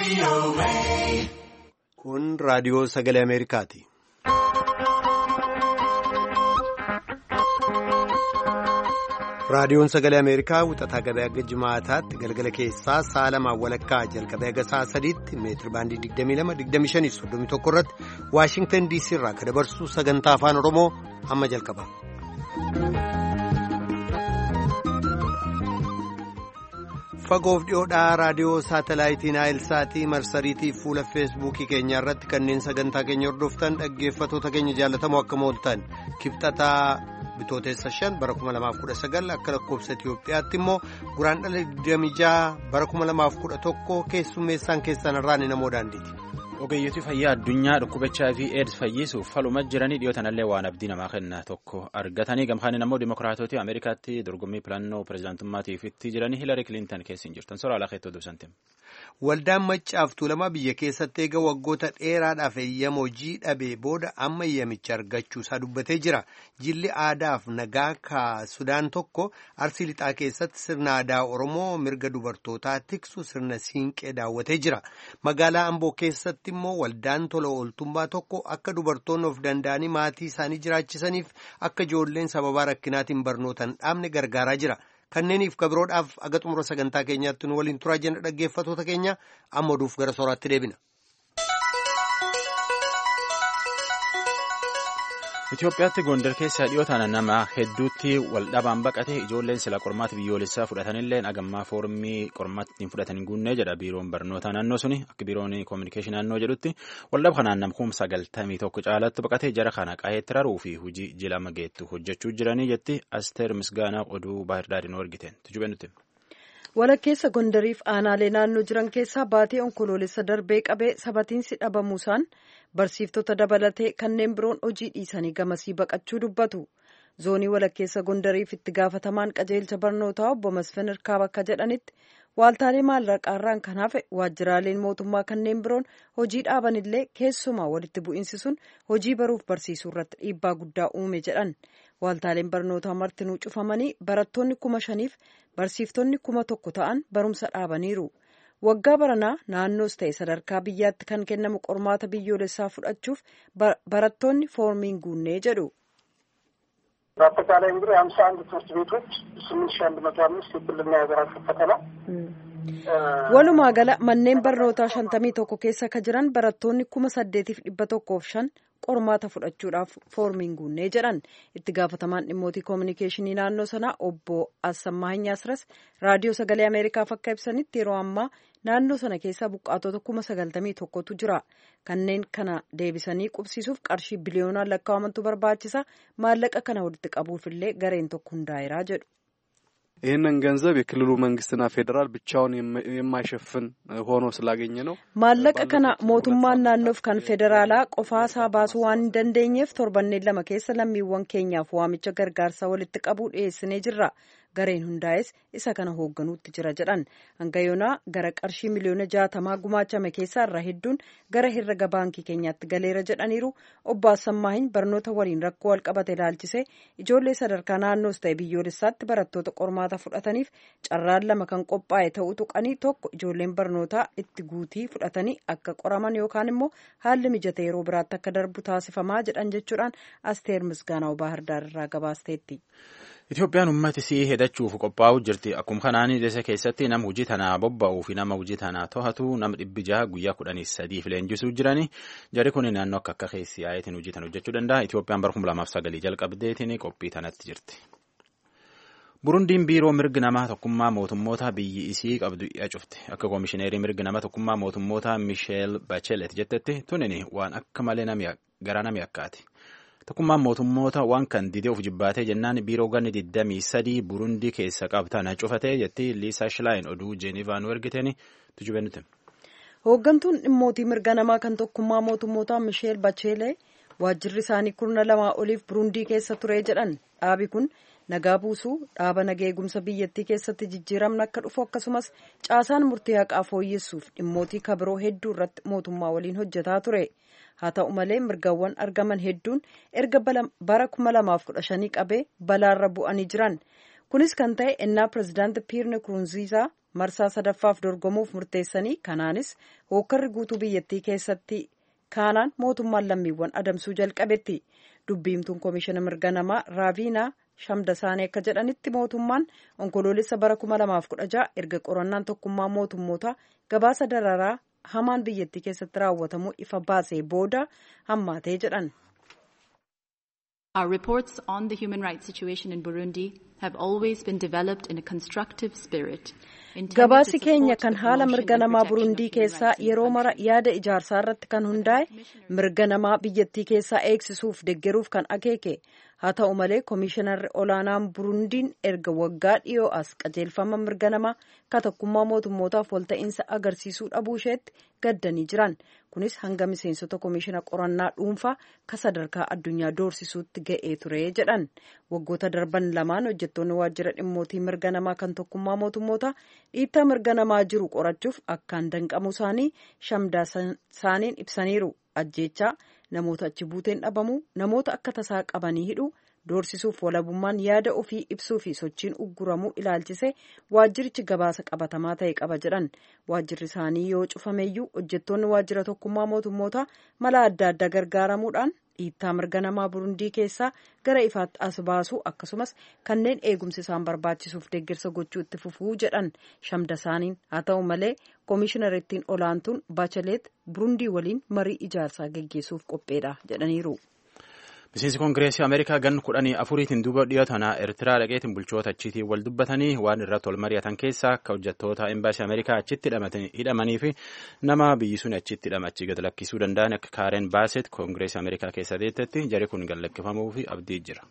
Kun raadiyoo sagalee Ameerikaati. Raadiyoon sagalee Ameerikaa wixataa gabaa hanga jimaataatti galgala keessaa sa'a lamaan walakkaa jalqabee hanga sa'a sadiitti meetiri baandii 22-25-31 irratti Waashingtan DC irraa kan dabarsu sagantaa afaan Oromoo amma jalqaba. Fagoof dhiyoodhaa raadiyoo saatalaayitii Naayilsaatii marsariitii fuula feesbuukii keenya irratti kanneen sagantaa keenya hordoftan dhaggeeffatoota keenya jaallatamoo akka mooltan kibxataa bitootessa 5 bara 2019 akka lakkoofsa Itiyoophiyaatti immoo guraandhala 26 bara 2011 keessummeessaan keessan irraan namoo daandiiti. Ogeeyyiin fayyaa addunyaa dhukkuba HIV AIDS fayyisuuf faluma jiranii dhiyootanallee waan abdii namaa kenna tokko argatanii gamkaaniin ammoo dimokiraatota Ameerikaatti dorgommii filannoo pirezidaantummaatiif itti jiranii Hiilari Kilintan keessa hin jirtan soraa lakeettoo dubsanteem. Waldaan Maccaaf Tuulamaa biyya keessatti eega waggoota dheeraadhaaf eeyyama hojii dhabee booda amma eeyyamicha argachuu isaa dubbatee jira. Jilli aadaaf nagaa ka Sudaan tokko Arsii Lixaa keessatti sirna aadaa Oromoo mirga dubartootaa tiksu sirna siinqee daawwatee jira. Magaalaa Amboo keessatti immoo waldaan tola ooltummaa tokko akka dubartoonni of danda'anii maatii isaanii jiraachisaniif akka ijoolleen sababaa rakkinaatiin barnootan dhaabne gargaaraa jira. Kanneeniif kabiroodhaaf aga xumura sagantaa keenyaatti nu waliin turaa jenna dhaggeeffatoota keenya amma oduuf gara sooraatti deebina. Itoophiyaatti Gondar keessa dhiyootaan nama hedduutti waldhabaan baqate ijoolleen sila qormaata biyyoolessaa fudhatanillee agammaa foormii qormaatti hin fudhatan guunnee jedha biiroon barnootaa naannoo suni akka biiroon koominikeeshinii naannoo jedhutti waldhaba kanaan namkuumsa 91 caalatti baqate jara kana qaheetti raruu fi hojii jilama geettu hojjechuu jiranii jetti Asteer Misgaanaa oduu Baahirdaariin argiteen tujubenutti. Walakkeessa Gondariif aanaalee naannoo jiran keessaa baatee onkoloolessa darbee qabee sabatiinsi dhabamuusaan barsiiftota dabalatee kanneen biroon hojii dhiisanii gamasii baqachuu dubbatu. Zoonii walakkeessa Gondariif itti gaafatamaan qajeelcha barnootaa obbo Masfin Hirkaa bakka jedhanitti waaltaalee maallaqaarraan kan hafe waajjiraaleen mootummaa kanneen biroon hojii dhaabanillee keessumaa walitti bu'iinsi sun hojii baruuf barsiisuu irratti dhiibbaa guddaa uume jedhan. Waaltaaleen barnootaa martinuu cufamanii barattoonni 5,000f barsiiftonni 1,000 ta'an barumsa dhaabaniiru. Waggaa baranaa naannoos ta'e sadarkaa biyyaatti kan kennamu qormaata biyyoolessaa fudhachuuf barattoonni foormiin guunnee jedhu. በአጠቃላይ እንግዲህ 51 ትምህርት ቤቶች 8105 የክልልና የሀገር አቀፍ ፈተና walumaa gala manneen barnootaa 51 keessa ka jiran barattoonni 8,105 qormaata fudhachuudhaaf foormiin guunnee jedhan itti gaafatamaan dhimmootii koominikeeshinii naannoo sanaa obbo Assammaahiny Asras raadiyoo sagalee Ameerikaaf akka ibsanitti yeroo ammaa naannoo sana keessa buqqaatota 91,000tu jira. Kanneen kana deebisanii qubsiisuuf qarshii biliyoonaan lakkaa'amantu barbaachisa. Maallaqa kana walitti qabuufillee gareen tokko hundaa'eera jedhu. ይህንን ገንዘብ የክልሉ መንግስትና ፌደራል ብቻውን የማይሸፍን ሆኖ ስላገኘ ነው maallaqa kana mootummaan naannoof kan federaalaa qofaasaa baasuu waan hin dandeenyeef torbanneen lama keessa lammiiwwan keenyaaf waamicha gargaarsaa walitti qabuu dhiyeessinee jirra. Gareen hundaa'es isa kana hoogganuutti jira jedhan. Hanga yoonaa gara qarshii miliyoona 60 gumaachame keessaa irraa hedduun gara herrega baankii keenyaatti galeera jedhaniiru. Obbo Assammaahiny barnoota waliin rakkoo walqabate ilaalchisee ijoollee sadarkaa naannoos ta'e biyyoolessaatti barattoota qormaata fudhataniif carraan lama kan qophaa'e ta'uu tuqanii tokko ijoolleen barnootaa itti guutii fudhatanii akka qoraman yookaan immoo haalli mijate yeroo biraatti akka darbu taasifamaa jedhan jechuudhaan Asteer Misgaanaa Baahirdaar irraa gabaasteetti. Itoophiyaan ummati sii hedachuuf qophaa'uu jirti. Akkuma kanaan dese keessatti nama hojii tanaa bobba'uu fi nama hojii tanaa to'atu nama 600 guyyaa 13 leenjisuu jirani. Jarri kun naannoo akka keessi yaa'itiin hojii tan hojjechuu danda'a. Itoophiyaan bara 2009 jalqabdeetiin qophii tanatti jirti. Burundiin biiroo mirgi namaa tokkummaa mootummoota biyyi isii qabdu cufte. Akka koomishineerii mirgi namaa tokkummaa mootummoota Michelle Bachelet jettetti tunini waan akka malee garaa namni akkaati. Tokkummaan mootummoota waan kan didee of jibbaatee jennaan biiroo ganni 23 Burundii keessa qabatan cufatee jetti Liisa Shilaayin oduu Jeenivaa nu ergiteeni tujubenuti. Hooggantuun dhimmootii mirga namaa kan tokkummaa mootummoota Michelle Bachelet waajjirri isaanii 12 oliif Burundii keessa ture jedhan. Dhaabi kun nagaa buusuu dhaaba nagaa eegumsa biyyattii keessatti jijjiiramni akka dhufu akkasumas caasaan murtii haqaa fooyyessuuf dhimmootii kabiroo hedduu irratti mootummaa waliin hojjetaa ture. Haa ta'u malee mirgawwan argaman hedduun erga bara 2015 qabee balaarra bu'anii jiran. Kunis kan ta'e ennaa pirezidaanti Piirne Kurunziisaa marsaa sadaffaaf dorgomuuf murteessanii kanaanis hookkarri guutuu biyyattii keessatti kaanaan mootummaan lammiiwwan adamsuu jalqabetti. Dubbiimtuun koomishina mirga namaa Raaviinaa Shamdasaanii akka jedhanitti mootummaan onkoloolessa bara 2016 erga qorannaan tokkummaa mootummoota gabaasa dararaa hamaan biyyattii keessatti raawwatamuu ifa baasee booda hammaatee jedhan. Our reports on the human rights situation in Burundi have always been developed in a constructive spirit. Gabaasi keenya kan haala mirga namaa Burundii keessaa yeroo mara yaada ijaarsaa irratti kan hundaa'e mirga namaa biyyattii keessaa eegsisuuf deeggaruuf kan akeeke. Haa ta'u malee koomishinarri olaanaan Burundiin erga waggaa dhiyoo as qajeelfama mirga namaa tokkummaa mootummootaaf walta'iinsa agarsiisuu dhabuu isheetti gaddanii jiran. Kunis hanga miseensota koomishina qorannaa dhuunfaa ka sadarkaa addunyaa doorsisuutti ga'ee ture jedhan. Waggoota darban lamaan hojjettoonni waajjira dhimmootii mirga namaa kan tokkummaa mootummootaa dhiittaa mirga namaa jiru qorachuuf akkaan danqamuu isaanii Shamdasaaniin ibsaniiru. Ajjeechaa, namoota achi buuteen dhabamuu, namoota akka tasaa qabanii hidhuu, doorsisuuf walabummaan yaada ofii ibsuu fi sochiin ugguramuu ilaalchise waajjirichi gabaasa qabatamaa ta'e qaba jedhan. Waajjirri isaanii yoo cufameeyyuu hojjettoonni waajjira tokkummaa mootummootaa mala adda addaa gargaaramuudhaan dhiittaa mirga namaa Burundii keessaa gara ifaatti as baasuu akkasumas kanneen eegumsi isaan barbaachisuuf deeggarsa gochuu itti fufuu jedhan Shamdasaaniin. Haa ta'u malee koomishiinarittiin olaantuun Bachelet Burundii waliin marii ijaarsaa geggeessuuf qopheedha jedhaniiru. Miseensi Koongireesii Ameerikaa gan 14tiin duuba dhiyootanaa Eertiraa dhaqeetiin bulchoota achiitiin wal dubbatanii waan irratti wal mari'atan keessaa akka hojjettoota embaasii Ameerikaa achitti hidhamanii fi nama biyyi sun achitti hidhamachi gad lakkisuu danda'an akka Kaaren Baaset Koongireesii Ameerikaa keessa deettetti jari kun gad lakkifamuu fi abdii jira.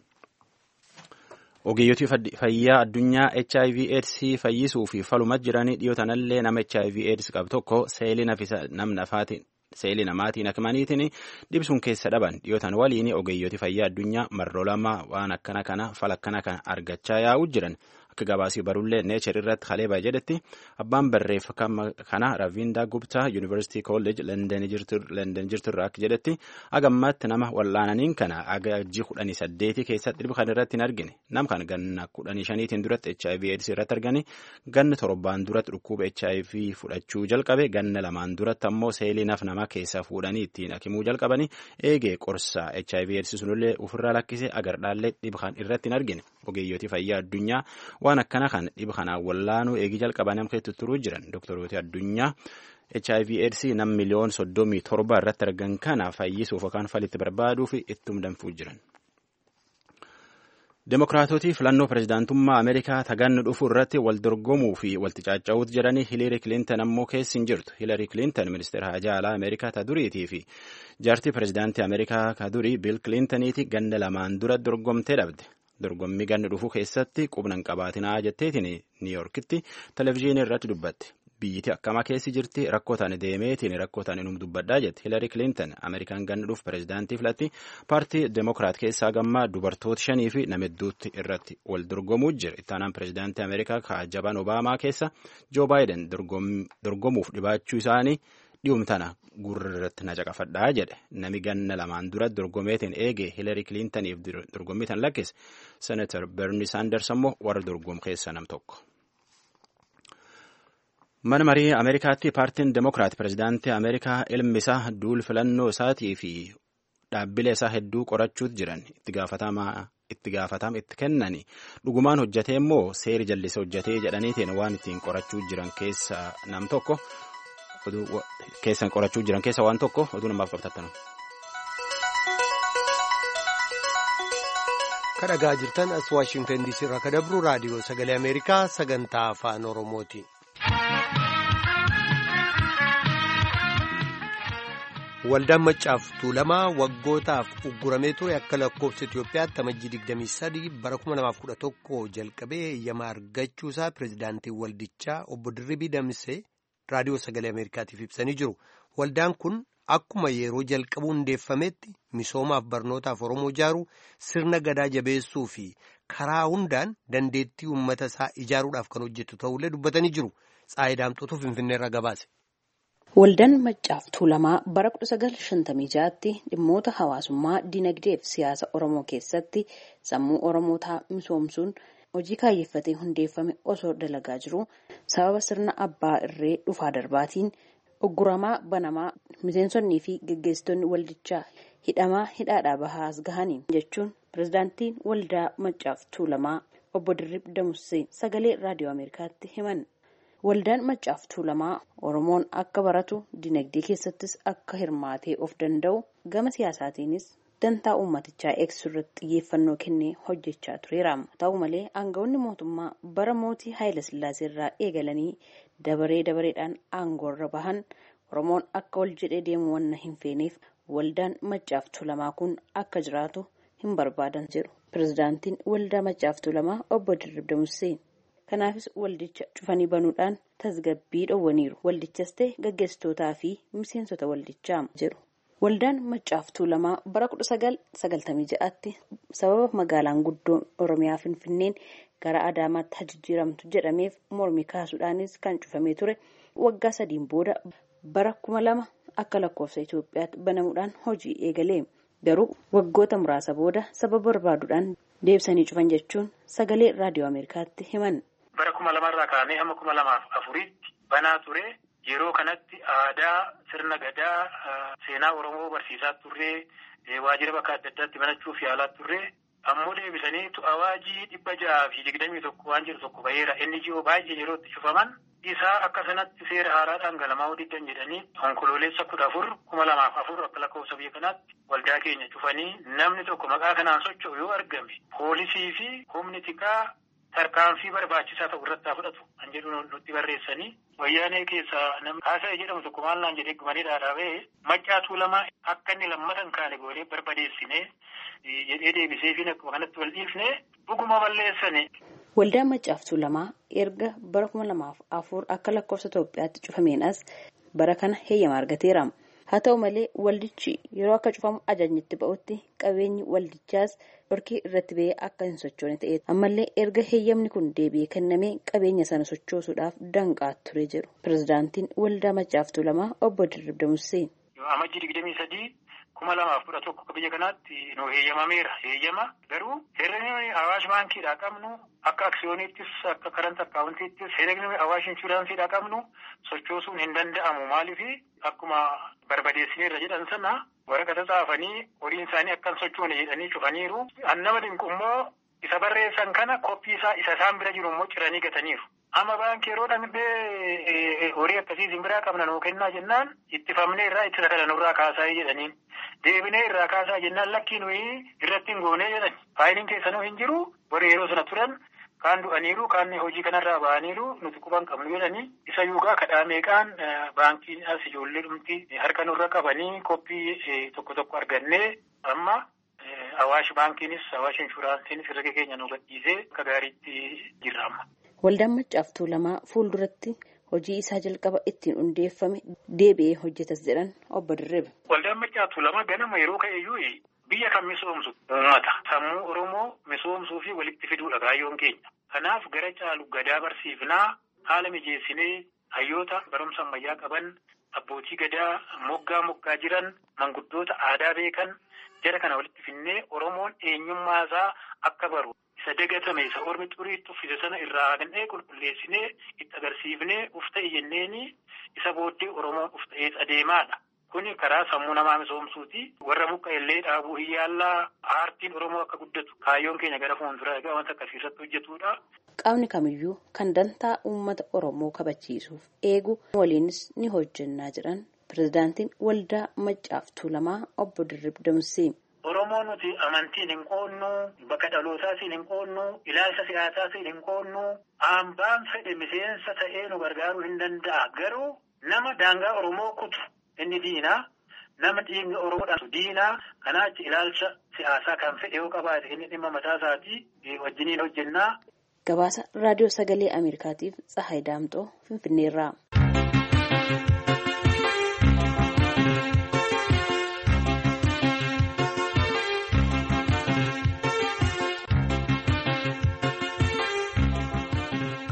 Ogeeyyotii fayyaa addunyaa HIV/AIDS fayyisuu fi faluma jiranii dhiyootanallee nama HIV/AIDS qabu tokko seelii nafaatiin. Seelii namaatiin akmaniitiin dhibsuun keessa dhaban dhiyootan waliin ogeeyyotii fayyaa addunyaa marroo lama waan akkana kana fala akkana kana argachaa yaa'uu jiran akka gabaasii barullee neechar irratti haleebaa jedhetti abbaan barreeffama kana Raviindaa Guptaa Yuunivarsiitii Kolleej London jirturraa akka jedhetti agammaatti nama wal'aananiin kana agajii 18 keessatti dhibba kan irratti hin argine nam kan ganna 15tiin duratti HIV/AIDS irratti argani ganna 7 duratti dhukkuba HIV fudhachuu jalqabe ganna 2 duratti ammoo seelii nama keessa fuudhanii ittiin hakimuu jalqabanii eegee qorsaa HIV/AIDS sunillee ofirraa lakkisee agardhaallee dhibba kan irratti hin argine ogeeyyotii fayyaa addunyaa waan akkana kan dhibba kanaan wallaanuu eegii jalqabanii amma keessatti turuu jiran doktorooti addunyaa HIV/AIDS nam miliyoon 37 irratti argan kana fayyisuuf yookaan falitti barbaaduuf ittum danfuu jiran. Demokiraatootii filannoo pirezidaantummaa Ameerikaa taganni dhufu irratti wal dorgomuu fi walti caaca'uutu jedhanii Hiilari Kilinton ammoo keessi hin jirtu. Hiilari Kilinton ministeera hajaa alaa Ameerikaa ta duriitii fi jaartii pirezidaantii Ameerikaa ka durii Biil Kilintoniiti ganna lamaan dura dorgomtee dhabde. Dorgommii ganna dhufu keessatti qubnan qabaatinaa jetteetiin Niiyorkitti televezyiinii irratti dubbatte. Biyyiti akkama keessi jirti rakkootaan deemeetiin rakkootaan inum dubbadhaa jette Hiilari Kilinton Ameerikaan ganna dhufu pirezidaantii filatti paartii Demokiraat keessaa gammaa dubartoota 5 fi nama hedduutti irratti wal dorgomuu jira. Ittaanaan pirezidaantii Ameerikaa kaajabaan Obaamaa keessa Joo Baayiden dorgomuuf dhibaachuu isaanii dhiumtana gurra irratti na caqafadhaa jedhe. Nami ganna lamaan dura dorgomeetiin eege Hiilari Kilintoniif dorgommii tan lakkise Senator Bernie Sanders ammoo warra dorgomu keessa nam tokko. Mana marii Ameerikaatti paartiin Demokiraat pirezidaantii Ameerikaa ilmi isaa duul filannoo isaatii fi dhaabbilee isaa hedduu qorachuutu jiran itti gaafatama itti kennani dhugumaan hojjatee immoo seeri jallisee hojjatee jedhaniitiin waan ittiin qorachuu jiran keessa nam tokko keessan qorachuu jiran keessa waan tokko oduu namaaf qabtattanu. Kadhagaa jirtan as Waashingtan DC irraa ka dabru raadiyoo sagalee Ameerikaa sagantaa afaan Oromooti. Waldaan Maccaaf Tuulamaa waggootaaf ugguramee ture akka lakkoofsa Itoophiyaatti amajjii 23 bara 2011 jalqabee eeyyamaa argachuusaa pirezidaantii waldichaa obbo Dirribii Damsee raadiyoo sagalee Ameerikaatiif ibsanii jiru. Waldaan kun akkuma yeroo jalqabuu hundeeffametti misoomaaf barnootaaf Oromoo ijaaruu sirna gadaa jabeessuu fi karaa hundaan dandeettii uummata isaa ijaaruudhaaf kan hojjetu ta'ullee dubbatanii jiru. Tsaayidaamxootu Finfinneerraa gabaase. Waldaan Maccaaf Tuulamaa bara 1956tti dhimmoota hawaasummaa, dinagdee fi siyaasa Oromoo keessatti sammuu Oromootaa misoomsuun hojii kaayyeffatee hundeeffame osoo dalagaa jiru sababa sirna abbaa irree dhufaa darbaatiin ugguramaa banamaa miseensonnii fi gaggeessitoonni waldichaa hidhaadhaa bahaas gahanii jechuun pirezidaantiin waldaa Maccaaf Tuulamaa obbo Dirrib Damussee sagalee raadiyoo Ameerikaatti himan. Waldaan Maccaaf Tuulamaa Oromoon akka baratu dinagdee keessattis akka hirmaatee of danda'u gama siyaasaatiinis dantaa uummatichaa eegsisuu irratti xiyyeeffannoo kennee hojjechaa tureera. Ta'u malee aangawoonni mootummaa bara mootii Haayila Sillaasee irraa eegalanii dabareedhaan aangoorra bahan Oromoon akka wal jedhee deemu wanna hin feeneef waldaan Maccaaf Tuulamaa kun akka jiraatu hin barbaadan jedhu pirezidaantiin waldaa Maccaaf Tuulamaa obbo Dirrib Damussee. Kanaafis waldicha cufanii banuudhaan tasgabbii dhowwaniiru. Waldichas ta'e gaggeessitootaa fi miseensota waldichaa jedhu. Waldaan Maccaaf Tuulamaa bara 1996tti sababa magaalaan guddoon Oromiyaa Finfinneen gara Adaamaatti jijjiiramtu jedhameef mormii kaasuudhaanis kan cufamee ture. Waggaa 3 booda bara 2000 akka lakkoofsa Itoophiyaatti banamuudhaan hojii eegalee. Garuu waggoota muraasa booda sababa barbaaduudhaan deebisanii cufan jechuun sagalee raadiyoo Ameerikaatti himan. Bara 2000 irraa kaanee hamma 2004tti banaa ture. Yeroo kanatti aadaa sirna gadaa seenaa Oromoo barsiisaa turree waajjira bakka adda addaatti banachuuf yaalaa turree ammoo deebisaniitu awaajii 621 waan jedhu tokko baheera. NGO baay'ee yeroo itti cufaman isaa akka sanatti seera haaraadhaan galamaa diddan jedhanii onkoloolessa 14 2004 akka lakkoofsa biyya kanaatti waldaa keenya cufanii namni tokko maqaa kanaan socho'u yoo argame poolisii fi humni tikaa tarkaanfii barbaachisaa ta'u irratti fudhatu kan jedhu nutti barreessanii wayyaanee keessaa namni Kaasa'ee jedhamu tokko maal naan jedhee gumanii dhaadhaabee Maccaa Tuulamaa akka inni lammatan kaane goonee barbadeessinee jedhee deebisee fi akkuma kanatti wal dhiifnee dhuguma balleessanii. Waldaan Maccaaf Tuulamaa erga bara 2004 akka lakkoofsa Itoophiyaatti cufameen as bara kana heeyyama argateera. Haa ta'u malee waldichi yeroo akka cufamu ajajni itti ba'utti qabeenyi waldichaas dhorkii irratti ba'ee akka hin sochoone ta'e ammallee erga heeyyamni kun deebi'ee kennamee qabeenya sana sochoosuudhaaf danqaa ture jedhu pirezidaantiin waldaa Maccaaf Tuulamaa obbo Dirrib Damussee. Amajjii 23 2011 akka biyya kanaatti nu heeyyamameera. Heeyyama garuu herregni Awaash baankiidhaa qabnu akka aksiyooniittis akka karanta akkaawuntiittis herregni Awaash inshuraansiidhaa qabnu sochoosuun hin danda'amu. Maaliif akkuma barbadeessineerra jedhan sana waraqata xaafanii horiin isaanii akka hin sochoone jedhanii cufaniiru. Nama dinqu immoo isa barreessan kana koppii isaa isa isaan bira jiru immoo ciranii gataniiru. Amma baankii yeroo dhanbee horii akkasii simbiraa qabna nuu kennaa jennaan ittifamnee irraa ittisa kana nurraa kaasaa jedhaniin deebinee irraa kaasaa jennaan lakkii nuyi irratti hin goonee jedhan faayiliin keessanuu hin jiru warri yeroo sana turan kaan du'aniiru kaan hojii kanarraa ba'aniiru nuti quban qabnu jedhanii isa yuugaa kadhaa meeqaan baankiin as ijoollee dhumti harka nurra qabanii koppii tokko argannee amma Awaash baankiinis Awaash inshuraansiinis herrega keenya nu gadhiisee akka gaariitti jirra amma. Waldaan Maccaaf Tuulamaa fuulduratti hojii isaa jalqaba ittiin hundeeffame deebi'ee hojjetas jedhan obbo Dirrib. Waldaan Maccaaf Tuulamaa ganama yeroo ka'eeyyuu biyya kan misoomsu uummata sammuu Oromoo misoomsuu fi walitti fiduudha kaayyoon keenya. Kanaaf gara caalu gadaa barsiifnaa haala mijeessinee hayyoota barumsa ammayyaa qaban abbootii gadaa moggaa jiran manguddoota aadaa beekan jara kana walitti finnee Oromoon eenyummaa isaa akka baru. Isa dagatame isa ormi xuriitti uffise sana irraa haqnee qulqulleessinee itti agarsiifnee uf ta'e jenneeni isa booddee Oromoon uf ta'ee adeemaadha. Kuni karaa sammuu namaa misoomsuuti. Warra muka illee dhaabuu hin yaallaa aartiin Oromoo akka guddatu kaayyoon keenya gara fuulduraa egaa wanta akkasii irratti hojjetuudha. Qaamni kamiyyuu kan dantaa uummata Oromoo kabachiisuuf eegu waliinis ni hojjennaa jedhan pirezidaantiin waldaa Maccaaf Tuulamaa obbo Dirrib Damussee. Oromoo nuti amantiin hin qoonnu, bakka dhalootaasiin hin qoonnu, ilaalcha siyaasaasiin hin qoonnu, hambaan fedhe miseensa ta'ee nu gargaaruu hin danda'a. Garuu nama daangaa Oromoo kutu inni diinaa, nama dhiigni Oromoodhaan diinaa, kanaachi ilaalcha siyaasaa kan fedhe yoo qabaate inni dhimma mataa isaatii wajjiniin hojjennaa. Gabaasa Raadiyoo Sagalee Ameerikaatiif Tsahaay Daamxoo Finfinneerraa.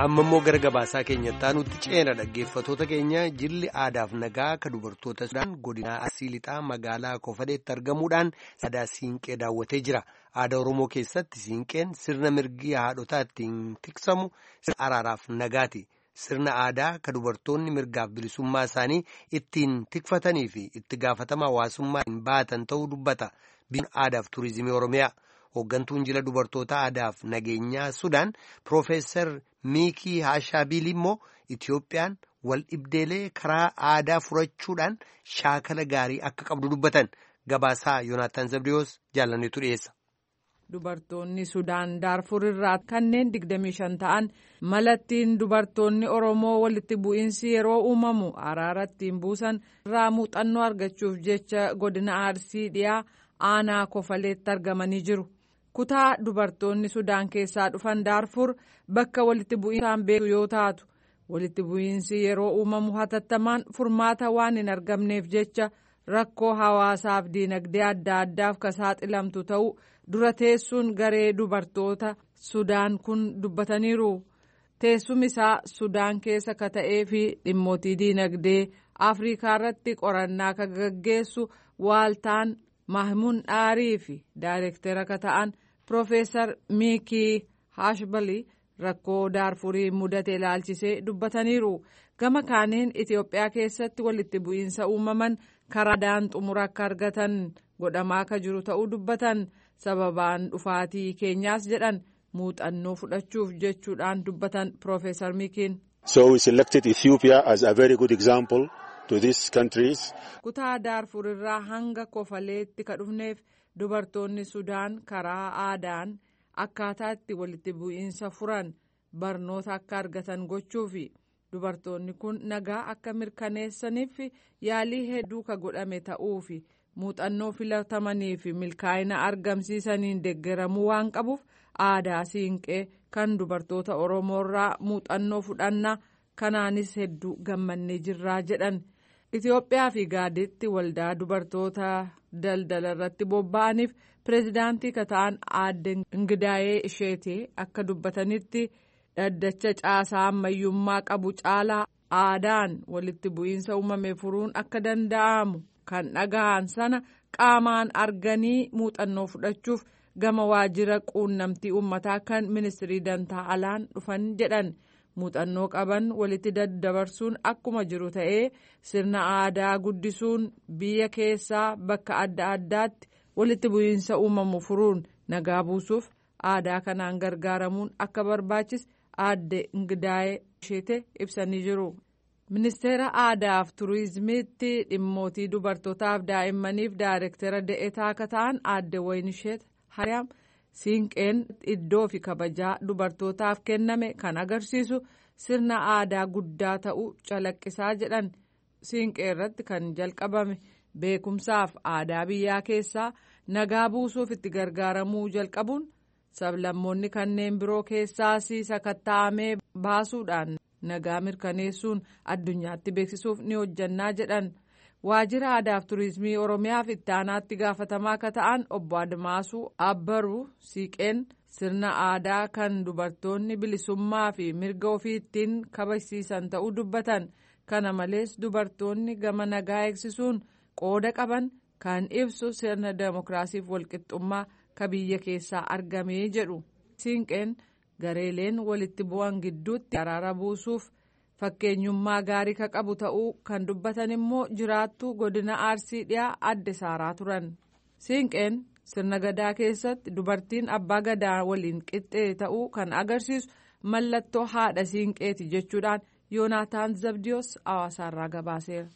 amma immoo gara gabaasaa keenyatti aanutti ceena dhaggeeffatoota keenya jilli aadaaf nagaa ka dubartoota Sudaan godina Arsii Lixaa magaalaa Kofadeetti argamuudhaan aadaa siinqee daawwatee jira. Aadaa Oromoo keessatti siinqeen sirna mirgi haadhotaa ittiin tiksamu sirna araaraaf nagaati. Sirna aadaa ka dubartoonni mirgaaf bilisummaa isaanii ittiin tikfatanii fi itti gaafatama hawaasummaa hin baatan ta'uu dubbata. Biiroon aadaaf turizimii Oromiyaa. Hooggantuun jila dubartoota aadaaf nageenyaa Sudaan Piroofeesar Miikii Haashaabiil immoo Itiyoophiyaan wal dhibdeelee karaa aadaa furachuudhaan shaakala gaarii akka qabdu dubbatan. Gabaasaa Yoonaataan Zabdiyoos jaalanneetu dhiyeessa. Dubartoonni Sudaan Daarfur irraa kanneen 25 ta'an malattiin dubartoonni Oromoo walitti bu'iinsi yeroo uumamu araara ittiin buusan irraa muuxannoo argachuuf jecha godina Arsii dhiyaa aanaa Kofaleetti argamanii jiru. Kutaa dubartoonni Sudaan keessaa dhufan Daarfur bakka walitti bu'iinsaan beeku yoo taatu walitti bu'iinsi yeroo uumamu hatattamaan furmaata waan hin argamneef jecha rakkoo hawaasaaf diinagdee adda addaaf ka saaxilamtu ta'uu dura teessuun garee dubartoota Sudaan kun dubbataniiru. Teessumni isaa Sudaan keessa ka ta'ee fi dhimmootii diinagdee Afrikaa irratti qorannaa ka gaggeessu waaltaan Mahmuud Dhaarii fi daayirektara ka ta'an Piroofeesar Miikii Haashaabiil rakkoo Daarfurii mudate ilaalchisee dubbataniiru. Gama kaaniin Itiyoophiyaa keessatti walitti bu'iinsa uumaman karaa aadaan xumura akka argatan godhamaa ka jiru ta'uu dubbatan. Sababaan dhufaatii keenyaas jedhan muuxannoo fudhachuuf jechuudhaan dubbatan Piroofeesar Miikiin. So we selected Ethiopia as a very good example to these countries. Kutaa Daarfur irraa hanga Kofaleetti ka dhufneef dubartoonni Sudaan karaa aadaan akkaataa itti walitti bu'iinsa furan barnoota akka argatan gochuufi dubartoonni kun nagaa akka mirkaneessaniif yaalii hedduu ka godhame ta'uufi muuxannoo filatamanii fi milkaa'ina argamsiisaniin deeggaramuu waan qabuuf aadaa siinqee kan dubartoota Oromoo irraa muuxannoo fudhannaa kanaanis hedduu gammannee jirraa jedhan. Itiyoophiyaa fi Gaaditti waldaa dubartoota daldala irratti bobba'aniif pireezidaantii ka ta'an aadde Ingidaayee Isheetee akka dubbatanitti dhaddacha caasaa ammayyummaa qabu caalaa aadaan walitti bu'iinsa uumame furuun akka danda'amu kan dhagahan sana qaamaan arganii muuxannoo fudhachuuf gama waajjira quunnamtii uummataa kan ministirii dantaa alaan dhufan jedhan. Muuxannoo qaban walitti daddabarsuun akkuma jiru ta'ee sirna aadaa guddisuun biyya keessaa bakka adda addaatti walitti bu'iinsa uumamu furuun nagaa buusuuf aadaa kanaan gargaaramuun akka barbaachise aadde Ingidaayee Isheetee ibsanii jiru. Ministeera aadaaf turizimiitti dhimmootii dubartootaaf daa'immaniif daayirektara da'eetaa akka ta'an aadde Wayinisheet Hariyaam. Siinqeen iddoo fi kabajaa dubartootaaf kenname kan agarsiisu sirna aadaa guddaa ta'uu calaqqisaa jedhan. Siinqee irratti kan jalqabame beekumsaaf aadaa biyyaa keessaa nagaa buusuuf itti gargaaramuu jalqabuun sablammoonni kanneen biroo keessaas sakatta'amee baasuudhaan nagaa mirkaneessuun addunyaatti beeksisuuf ni hojjannaa jedhan. Waajjira aadaaf turizimii Oromiyaaf itti aanaatti gaafatamaa akka ta'an obbo Admaasuu Abbaruu Siiqeen sirna aadaa kan dubartoonni bilisummaa fi mirga ofii ittiin kabajsiisan ta'uu dubbatan. Kana malees dubartoonni gama nagaa eegsisuun qooda qaban kan ibsu sirna demokiraasiif walqixxummaa ka biyya keessaa argamee jedhu. Siinqeen gareeleen walitti bu'an gidduutti araara buusuuf fakkeenyummaa gaarii ka qabu ta'uu kan dubbatan immoo jiraattuu godina Arsii dhiyaa adde Saaraa turan. Siinqeen sirna gadaa keessatti dubartiin abbaa gadaa waliin qixxee ta'uu kan agarsiisu mallattoo haadha siinqeeti jechuudhaan Yoonaataan Zabdiyoos Hawaasaarraa gabaaseera.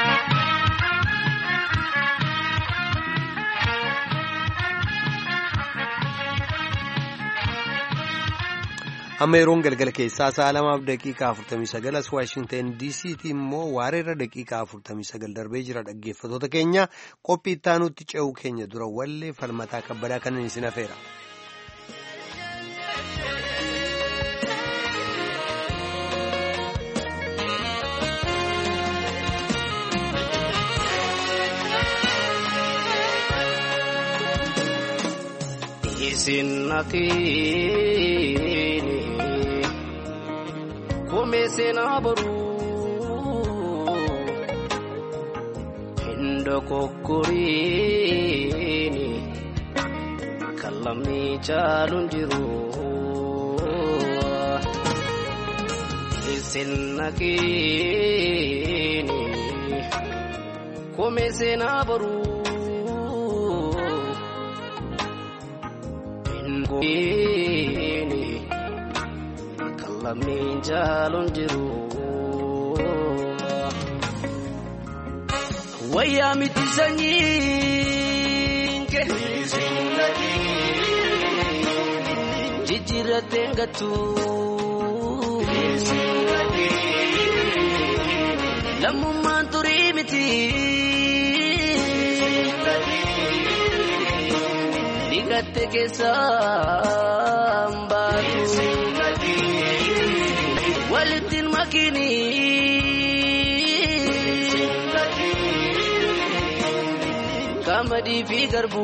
Amma yeroon galgala keessaa sa'a 2:49 Waashingteen DC'tti immoo waareerra daqiiqaa 49 darbee jira. Dhaggeeffatoota keenya qophii itti aanutti ce'uu keenya dura wallee falmataa kabbadaa kanan isin afeera. Kumesena boru Hindo kokorini Kalami jalun jiru Isinakini Kumesena boru Hindo Kalami jalun jiru Waya mitisanyinke Jijiratenga Lamu manturi miti Digate kesambatu Walitin makini Kamadi fi garbu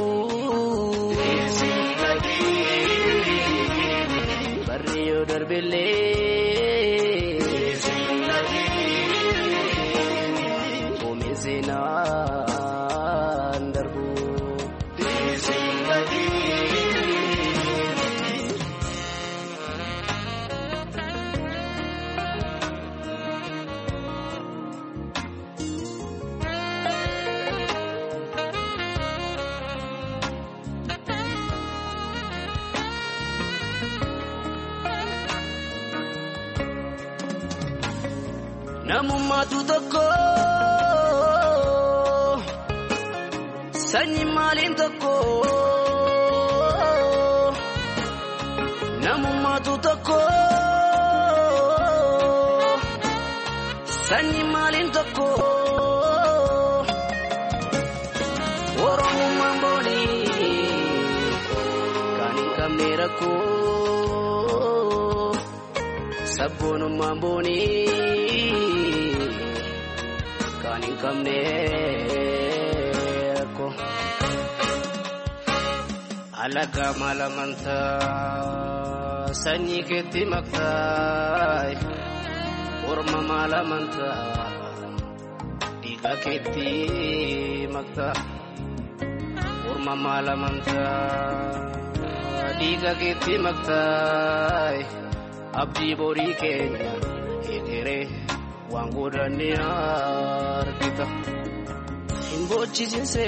Barrio darbele Omezena darbu Namumatu tokko sanyi maalin tokko Namumatu tokko sanyi maalin tokko Oromummaan booni kan hin qabne rakkoo sabboonummaan booni Kanin kamne ko Alaga malamanta Sanyi keti maktai Orma malamanta Diga keti maktai Orma malamanta Diga keti maktai Abdi bori kenya Etere Wangoda niar kita Hinbochi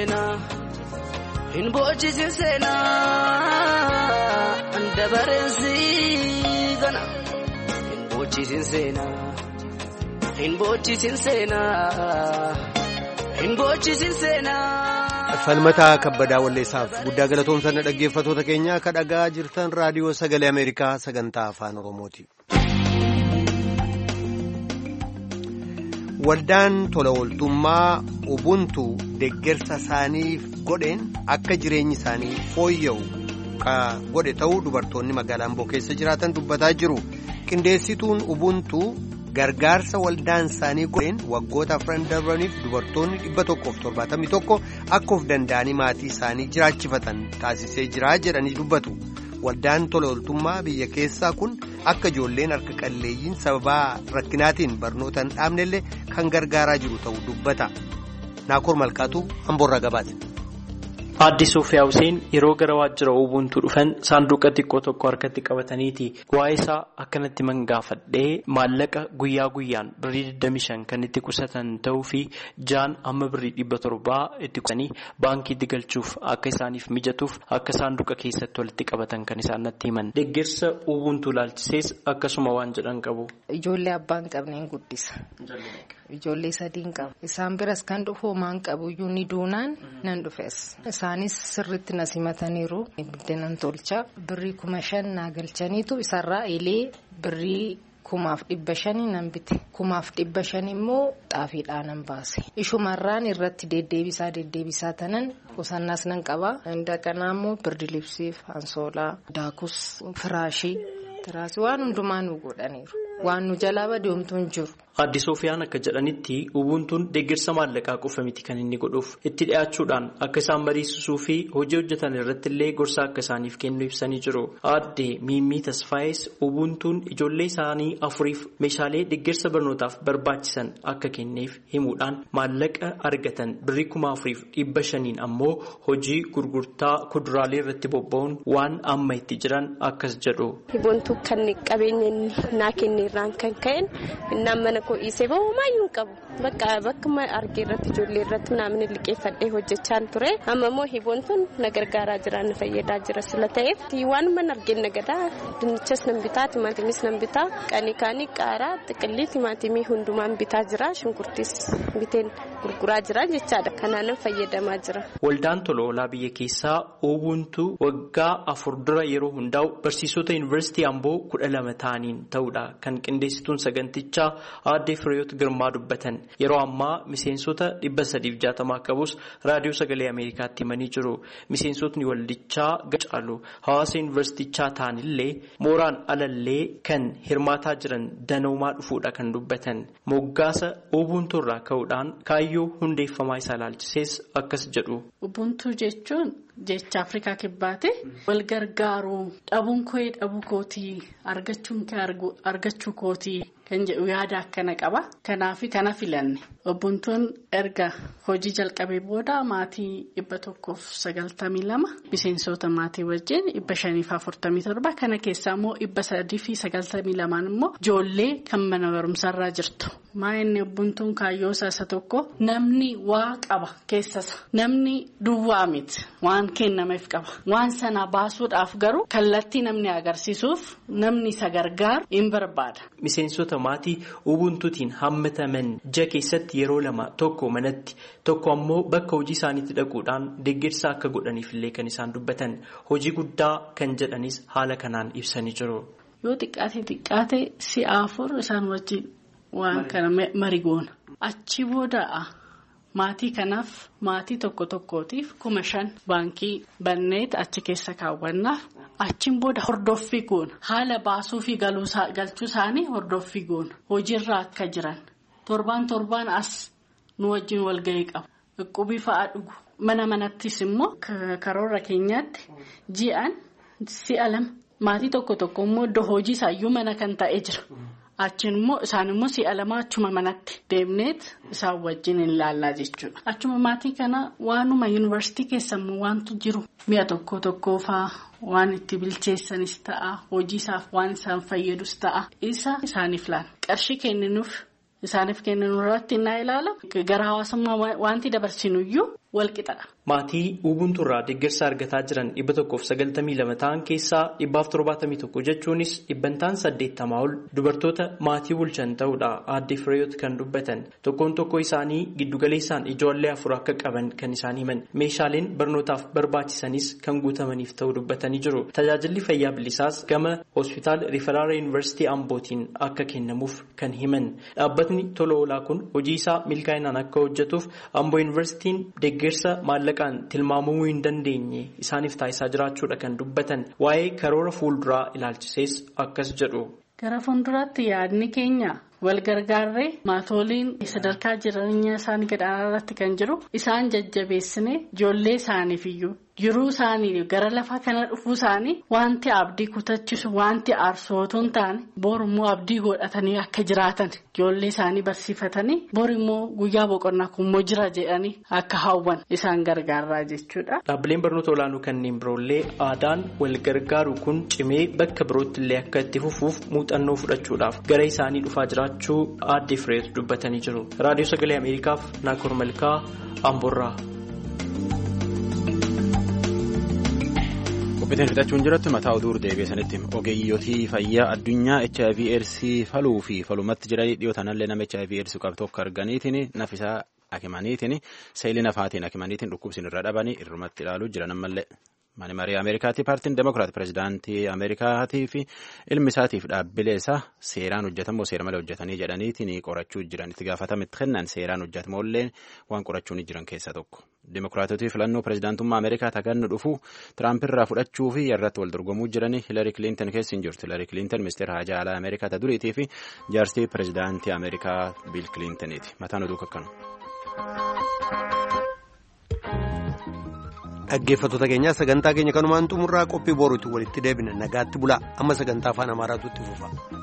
sinsena Anda barensi gana Hinbochi sinsena Falmataa kabbadaa walleessaaf guddaa galatoomsanna dhaggeeffatoota keenya akka dhagaa jirtan raadiyoo sagalee Ameerikaa sagantaa afaan Oromooti. Waldaan tola ooltummaa Ubuntu deeggarsa isaaniif godheen akka jireenyi isaanii fooyya'u ka godhe ta'uu dubartoonni magaalaa Amboo keessa jiraatan dubbataa jiru. Qindeessituun Ubuntu gargaarsa waldaan isaanii godheen waggoota 4 darbaniif dubartoonni 171 akka of danda'anii maatii isaanii jiraachifatan taasisee jira jedhanii dubbatu. Waldaan tola ooltummaa biyya keessaa kun akka ijoolleen harka qalleeyyiin sababaa rakkinaatiin barnoota hin dhaabnellee kan gargaaraa jiru ta'uu dubbata. Naakoor Malkaatu Amboorraa gabaase. Aadde Sofiyaa Hussein yeroo gara waajjira Ubuntu dhufan saanduqa xiqqoo tokko harkatti qabataniiti. Waa'ee isaa akkanatti mangaafadhee maallaqa guyyaa guyyaan birrii 25 kan itti qusatan ta'uu fi jaan amma birrii 700 itti qusanii baankiitti galchuuf akka isaaniif mijatuuf akka saanduqa keessatti walitti qabatan kan isaan natti himan. Deeggarsa Ubuntu ilaalchisees akkasuma waan jedhan qabu. Ijoollee abbaan qabneen guddisa. Ijoollee 3 qaba. Isaan biras kan dhufu maan qabu iyyuu ni duunaan nan dhufes. Isaanis sirriitti na simataniiru. Biddeenan tolcha. Birrii 5,000 naa galchaniitu isarraa elee birrii 1,500 nan bite. 1,500 immoo xaafiidhaan nan baase. Ishumarraan irratti deddeebisaa tanan qusannaas nan qaba. Inda kanaa immoo birdi libsiif, ansoolaa, daakus, firaashii, tiraasii waan hundumaa nu godhaniiru. Waan nu jalaa badeemtu hin jiru. Aadde Soofiyaan akka jedhanitti Ubuntuun deeggarsa maallaqaa qofa miti kan inni godhuuf itti dhi'aachuudhaan akka isaan mariisisuu fi hojii hojjetan irratti illee gorsa akka isaaniif kennu ibsanii jiru. Aadde Miimmii Tasfaayis Ubuntuun ijoollee isaanii 4 meeshaalee deeggarsa barnootaaf barbaachisan akka kenneef himuudhaan maallaqa argatan birrii 4,500 ammoo hojii gurgurtaa kuduraalee irratti bobba'uun waan amma itti jiran akkas jedhu. Ubuntuu kan qabeenya naa kenne irraan kan ka'een nama ko isee bahumayyuu qabu bakka argee irratti ijoollee irratti namni liqeeffadhee hojjechaa ture amma immoo Ubuntuun na gargaaraa jira na fayyadaa jira sila ta'eef waan man argeen nagadaa dinnichas nan bitaa timaatimis nan bitaa qanii qaaraa xiqqillii timaatimii hundumaan bitaa jira shunkurtis biteen gurguraa jira jechaadha kanaan fayyadamaa jira. Waldaan tola oolaa biyya keessaa Ubuntuu waggaa 4 dura yeroo hundaa'u barsiisota yuunivarsiitii Amboo 12 ta'aniin ta'uudha kan qindeessituun sagantichaa Aadde Fireeyoot Girmaa dubbatan. Yeroo ammaa miseensota 360 qabus raadiyoo sagalee Ameerikaatti himanii jiru. Miseensotni waldichaa caalu hawaasa yuunivarsiitichaa ta'anillee mooraan alallee kan hirmaataa jiran danoomaa dhufuudha kan dubbatan. Moggaasa Ubuntuu irraa ka'uudhaan kaayyoo hundeeffamaa isaa ilaalchisees akkas jedhu. Ubuntuu jechuun jecha Afrikaa kibbaate wal gargaaruu dhabuun koo dhabuu kootii argachuun kee argachuu kootii kan jedhu yaada akkana qaba. Kanaaf kana filanne Ubuntuun erga hojii jalqabee booda maatii 192 miseensota maatii wajjin 547 kana keessaa immoo 392 immoo ijoollee kan mana barumsaarraa jirtu. Maa'inni Ubuntuun kaayyoo isa tokko namni waa qaba keessasa namni duwwaa miti waan kennameef qaba waan sana baasuudhaaf garuu kallattii namni agarsiisuuf namni isa gargaaru hin barbaada. Miseensota maatii Ubuntuutiin hammataman ji'a keessatti yeroo 2 tokko manatti tokko ammoo bakka hojii isaaniitti dhaquudhaan deeggarsa akka godhaniif illee kan isaan dubbatan hojii guddaa kan jedhanis haala kanaan ibsanii jiru. Yoo xiqqaate si'a 4 isaan wajjin waan kana marigoona achi booda maatii kanaaf maatii tokkootiif 5,000 baankii banneet achi keessa kaawwannaaf achiin booda hordoffii goona haala baasuu fi galchuu isaanii hordoffii goona hojiirra akka jiran torbaan as nu wajjin walgahii qabu dhukkubbii fa'aa dhugu manattis immoo karoora keenyaatti ji'aan si'a 2 maatii tokko immoo iddoo hojii isaayyuu mana kan ta'ee jira. Achiin immoo isaan immoo si'a 2 achuma manatti deemneet isaan wajjin hin laallaa jechuudha. Achuma maatii kana waanuma yuunivarsiitii keessa immoo waantu jiru mi'a tokko fa'aa waan itti bilcheessanis ta'a hojii isaaf waan isaan fayyadus ta'a isaaniif laala. Qarshii isaaniif kenninuu irratti innaa ilaala gara hawaasummaa wanti dabarsinuyyuu walqixadha. Maatii Ubuntuu irraa deeggarsa argataa jiran 192 ta'an keessaa 171 jechuunis 80 ol dubartoota maatii bulchan ta'uudha Aadde Fireeyoot kan dubbatan. Tokko isaanii giddugaleessaan ijoollee 4 akka qaban kan isaan himan. Meeshaaleen barnootaaf barbaachisanis kan guutamaniif ta'uu dubbatanii jiru. Tajaajilli fayyaa bilisaas gama hospitaal Riferaal Yuunivarsiitii Ambootiin akka kennamuuf kan himan. Dhaabbatni tola oolaa kun hojii isaa milkaa'inaan akka hojjetuuf Amboo Yuunivarsiitiin deeggarsa maallaqaan tilmaamamuu hin dandeenye isaaniif taasisaa jiraachuudha kan dubbatan. Waa'ee karoora fuulduraa ilaalchisees akkas jedhu. Gara fuulduraatti yaadni keenya wal gargaarree maatoliin sadarkaa jireenya isaanii gadaanaa irratti kan jiru isaan jajjabeessine ijoollee isaaniif iyyuu jiruu isaanii gara lafa kana dhufuu isaanii wanti abdii kutachisu wanti aarsootuun taane borimmoo abdii godhatanii akka jiraatan ijoollee isaanii barsiifatanii borimmoo guyyaa boqonnaa kummoo jira jedhanii akka hawwan isaan gargaaraa jechuudha. Dhaabbileen barnoota olaanoo kanneen biroollee aadaan wal gargaaru kun cimee bakka birootti illee akka itti fufuuf muuxannoo fudhachuudhaaf gara isaanii dhufaa jiraachuu Aadde Fireeyoot dubbatanii jiru. Raadiyoo Sagalee Ameerikaaf Naakoor Malkaa Amboorraa. Qophiitiin fixachuun jiratti mataa oduu deebiisanitti ogeeyyotii fayyaa addunyaa HIV/AIDS faluu fi falumatti jiranii dhiyootanallee nama HIV/AIDS qabu tokko arganiitiin nafisaa akimaniitiin seelii nafaatiin akimaniitiin dhukkubsiin irra dhabanii irrumatti ilaaluu jiran ammallee. Mani marii Ameerikaatti paartiin Demokiraat pirezidaantii Ameerikaatii fi ilmi isaatiif dhaabbilee isaa seeraan hojjetamoo seera malee hojjetanii jedhaniitiin qorachuu jiran itti gaafatamitti kennan seeraan hojjetamoollee waan qorachuu ni jiran keessaa tokko. Demokiraatotii filannoo pirezidaantummaa Ameerikaa tagannu dhufu Tiraampiirraa fudhachuu fi irratti wal dorgomuu jiranii Hiilari Kiliintan keessa hin jirtu. Hiilari Kiliintan ministeera haajaa alaa Ameerikaa ta duriitii fi jaartii pirezidaantii Ameerikaa Biil Kiliintaniiti. Mataan oduu kakkanu. Dhaggeeffattoota keenyaa sagantaa keenya kanumaan xumurraa qophii boruutti walitti deebina nagaatti bulaa amma sagantaa afaan Amaaraatu itti fufa.